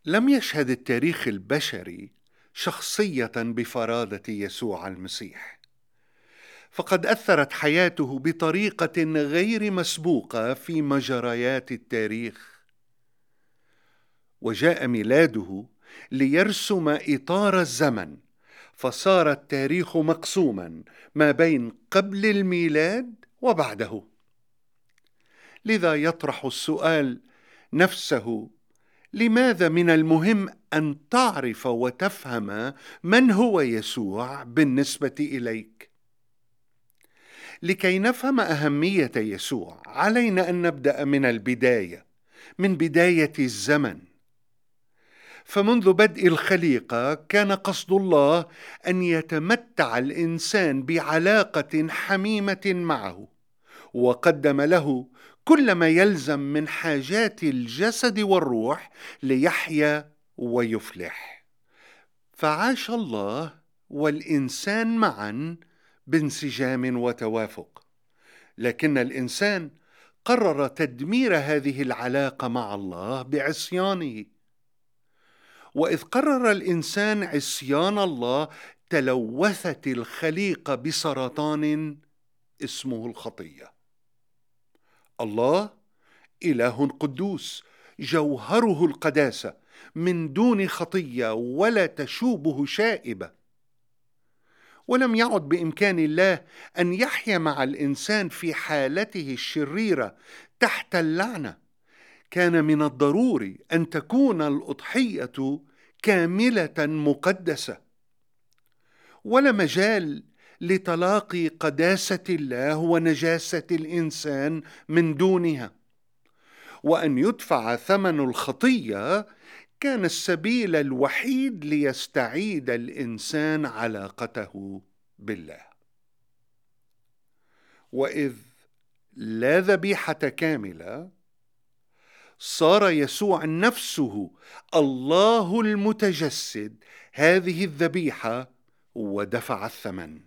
لم يشهد التاريخ البشري شخصية بفرادة يسوع المسيح، فقد أثرت حياته بطريقة غير مسبوقة في مجريات التاريخ، وجاء ميلاده ليرسم إطار الزمن، فصار التاريخ مقسوما ما بين قبل الميلاد وبعده. لذا يطرح السؤال نفسه: لماذا من المهم أن تعرف وتفهم من هو يسوع بالنسبة إليك؟ لكي نفهم أهمية يسوع علينا أن نبدأ من البداية، من بداية الزمن. فمنذ بدء الخليقة كان قصد الله أن يتمتع الإنسان بعلاقة حميمة معه، وقدم له كل ما يلزم من حاجات الجسد والروح ليحيا ويفلح. فعاش الله والإنسان معا بانسجام وتوافق، لكن الإنسان قرر تدمير هذه العلاقة مع الله بعصيانه. وإذ قرر الإنسان عصيان الله، تلوثت الخليقة بسرطان اسمه الخطية. الله إله قدوس جوهره القداسة، من دون خطية ولا تشوبه شائبة، ولم يعد بإمكان الله أن يحيا مع الإنسان في حالته الشريرة تحت اللعنة. كان من الضروري أن تكون الأضحية كاملة مقدسة، ولا مجال لتلاقي قداسة الله ونجاسة الإنسان من دونها. وأن يدفع ثمن الخطية كان السبيل الوحيد ليستعيد الإنسان علاقته بالله. وإذ لا ذبيحة كاملة، صار يسوع نفسه الله المتجسد هذه الذبيحة، ودفع الثمن.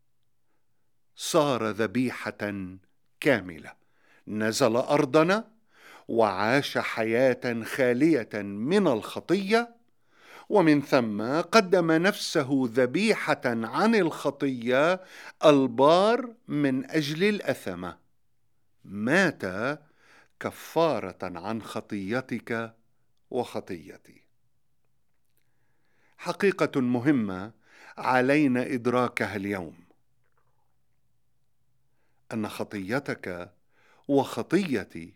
صار ذبيحة كاملة، نزل أرضنا وعاش حياة خالية من الخطية، ومن ثم قدم نفسه ذبيحة عن الخطية، البار من أجل الأثمة. مات كفارة عن خطيتك وخطيتي. حقيقة مهمة علينا إدراكها اليوم، أن خطيتك وخطيتي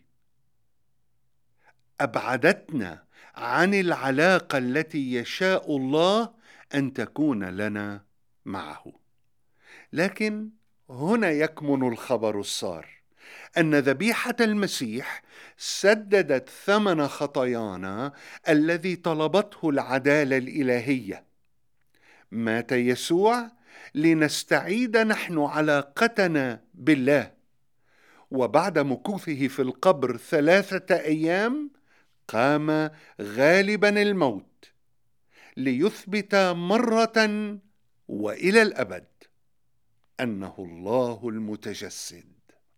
أبعدتنا عن العلاقة التي يشاء الله أن تكون لنا معه. لكن هنا يكمن الخبر السار، أن ذبيحة المسيح سددت ثمن خطايانا الذي طلبته العدالة الإلهية. مات يسوع لنستعيد نحن علاقتنا بالله، وبعد مكوثه في القبر 3 أيام قام غالبا الموت، ليثبت مرة وإلى الأبد أنه الله المتجسد.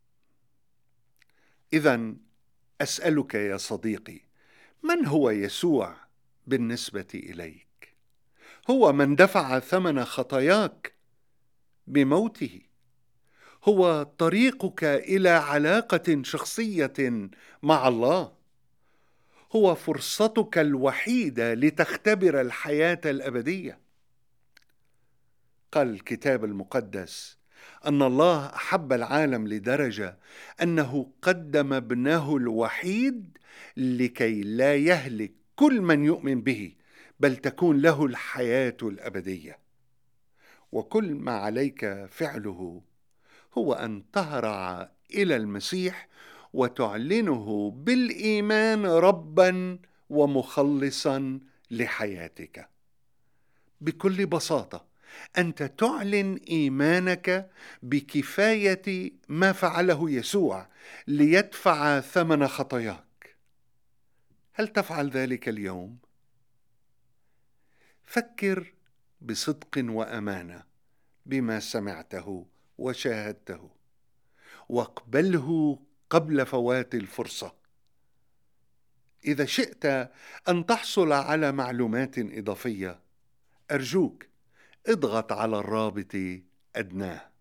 إذن أسألك يا صديقي، من هو يسوع بالنسبة إليك؟ هو من دفع ثمن خطاياك بموته، هو طريقك إلى علاقة شخصية مع الله، هو فرصتك الوحيدة لتختبر الحياة الأبدية. قال الكتاب المقدس أن الله أحب العالم لدرجة أنه قدم ابنه الوحيد لكي لا يهلك كل من يؤمن به، بل تكون له الحياة الأبدية. وكل ما عليك فعله هو أن تهرع إلى المسيح وتعلنه بالإيمان ربا ومخلصا لحياتك. بكل بساطة أنت تعلن إيمانك بكفاية ما فعله يسوع ليدفع ثمن خطاياك. هل تفعل ذلك اليوم؟ فكر بصدق وأمانة بما سمعته وشاهدته، واقبله قبل فوات الفرصة. إذا شئت أن تحصل على معلومات إضافية، أرجوك اضغط على الرابط أدناه.